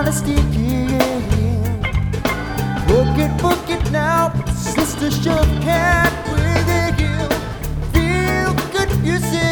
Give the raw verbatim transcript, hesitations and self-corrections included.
honesty king. Book it, book it now, Sister Sugar Cat.